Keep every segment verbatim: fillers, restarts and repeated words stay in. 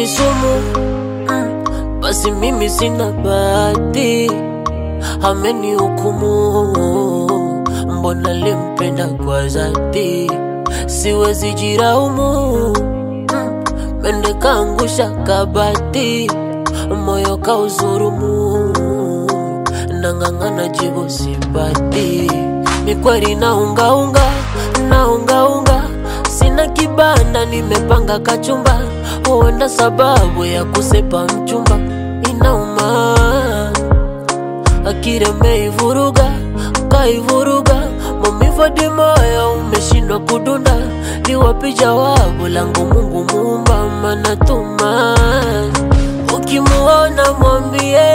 mapenzi sumu, mm, basi mimi sina bahati. Amenihukumu, mbona limpenda kwa dhati. Siwezi jiraumu, mm, mende kaangusha kabati. Moyo kauzurumu, nangangana jibu sipati. Mikweli naunga unga, naunga unga. Sina kibanda nimepanga kachumba. Huenda sababu ya kusepa mchumba. Inauma akira meivuruga, kaivuruga. Maumivu hadi moyo umeshindwa kudunda. Ni wapi jawabu langu Mungu Muumba, maana tuma. Ukimuona mwambie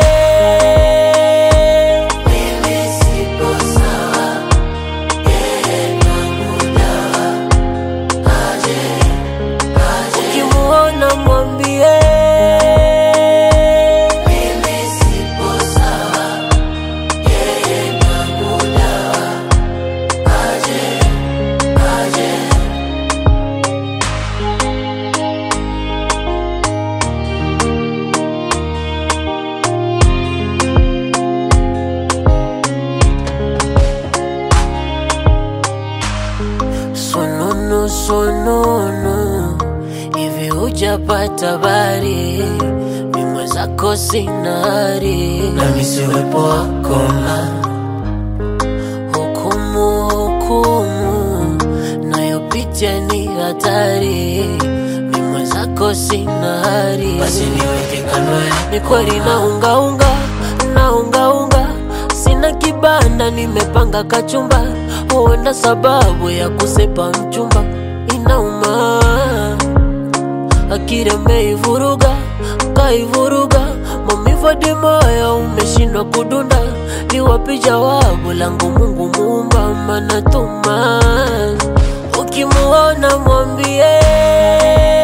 mimi sipo sawa, yeye nangu dawa. Aje, aje. Ukimuona mwambie mimi sipo sawa, yeye nangu dawa. Aje, aje. Sonono, sonono, hivi hujapata habari? Mimi zako sinari, na misiwepo wako ma. Hukumu, hukumu, nayopitia ni hatari. Mimi zako sinari, basi niweke kando ya. Ni kweli naunga unga, naunga unga. Sina kibanda nimepanga kachumba. Huenda sababu ya kusepa mchumba. Inauma akira meivuruga, kaivuruga. Maumivu hadi moyo umeshindwa kudunda. Ni wapi jawabu langu Mungu Muumba, maana tuma. Ukimuona mwambie